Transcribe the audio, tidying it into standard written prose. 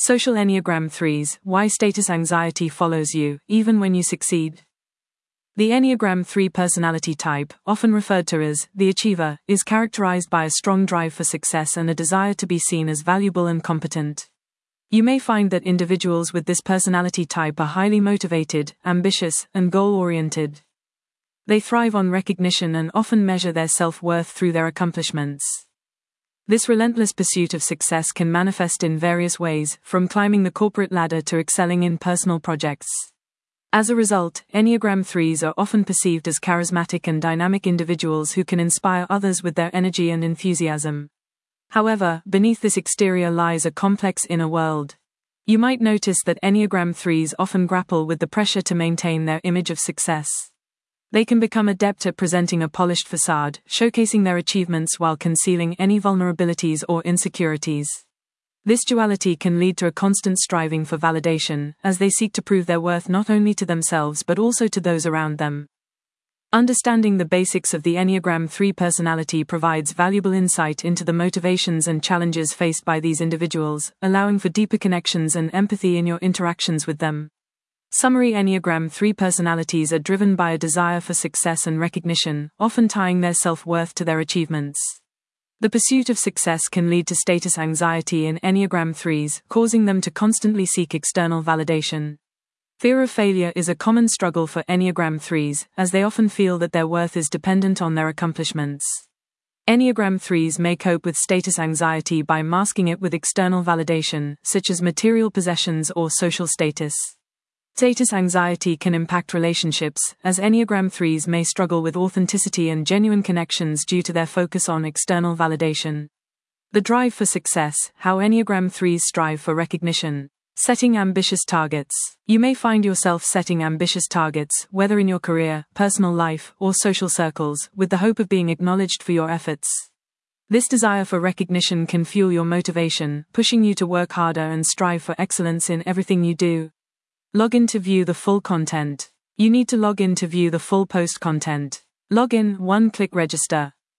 Social Enneagram 3s, why status anxiety follows you, even when you succeed. The Enneagram 3 personality type, often referred to as the achiever, is characterized by a strong drive for success and a desire to be seen as valuable and competent. You may find that individuals with this personality type are highly motivated, ambitious, and goal-oriented. They thrive on recognition and often measure their self-worth through their accomplishments. This relentless pursuit of success can manifest in various ways, from climbing the corporate ladder to excelling in personal projects. As a result, Enneagram 3s are often perceived as charismatic and dynamic individuals who can inspire others with their energy and enthusiasm. However, beneath this exterior lies a complex inner world. You might notice that Enneagram 3s often grapple with the pressure to maintain their image of success. They can become adept at presenting a polished facade, showcasing their achievements while concealing any vulnerabilities or insecurities. This duality can lead to a constant striving for validation, as they seek to prove their worth not only to themselves but also to those around them. Understanding the basics of the Enneagram 3 personality provides valuable insight into the motivations and challenges faced by these individuals, allowing for deeper connections and empathy in your interactions with them. Summary: Enneagram 3 personalities are driven by a desire for success and recognition, often tying their self-worth to their achievements. The pursuit of success can lead to status anxiety in Enneagram 3s, causing them to constantly seek external validation. Fear of failure is a common struggle for Enneagram 3s, as they often feel that their worth is dependent on their accomplishments. Enneagram 3s may cope with status anxiety by masking it with external validation, such as material possessions or social status. Status anxiety can impact relationships, as Enneagram 3s may struggle with authenticity and genuine connections due to their focus on external validation. The drive for success, how Enneagram 3s strive for recognition. Setting ambitious targets. You may find yourself setting ambitious targets, whether in your career, personal life, or social circles, with the hope of being acknowledged for your efforts. This desire for recognition can fuel your motivation, pushing you to work harder and strive for excellence in everything you do. Log in to view the full content. You need to log in to view the full post content. Log in, one-click register.